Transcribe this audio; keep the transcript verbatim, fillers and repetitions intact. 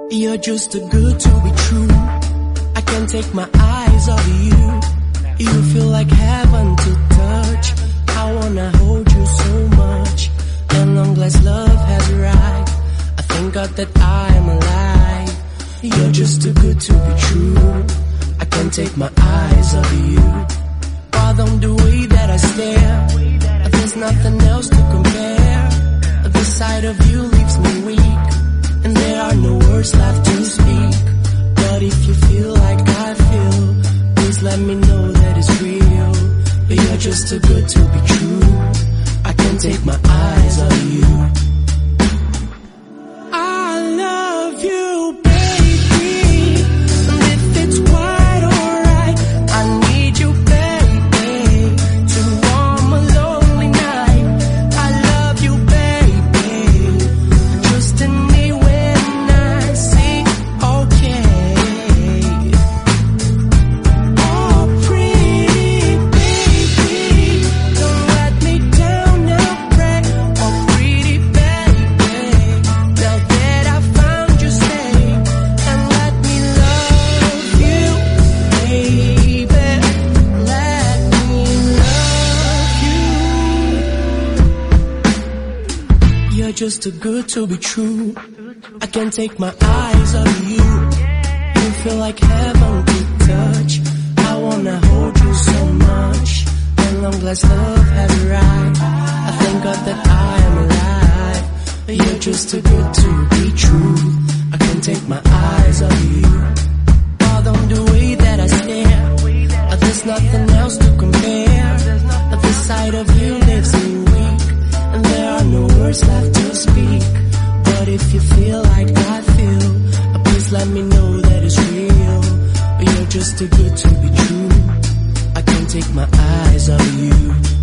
You're just too good to be true. I can't take my eyes off you. You feel like heaven to touch. I wanna hold you so much. And long as love has arrived, I thank God that I'm alive. You're just too good to be true. I can't take my eyes off you. Pardon the way that I stare. There's nothing else to compare. The sight of you leaves me weak, and there are no words left to speak. But if you feel like I feel, please let me know that it's real. You're just too good to be true. I can't take my eyes off you. I love you, baby, and if it's quite alright, I need you, baby, to warm a lonely night. I love you, baby, trust in me when I say okay. Oh, pretty baby, don't let me down now, pray. Oh, pretty baby, now that I found you, stay and let me love you, baby. Let me love you. You're just too good to be true. I can't take my eyes off you. You feel like heaven to touch. I wanna hold you so much. And long as love has arrived, I thank God that I am alive. You're just too good to be true. I can't take my eyes off you. Pardon the way that I stare. There's nothing else to compare. The sight of you leaves me weak, and there are no words left to speak. But if you feel like I feel, please let me know that it's real. You're just too good to be true. I can't take my eyes off you.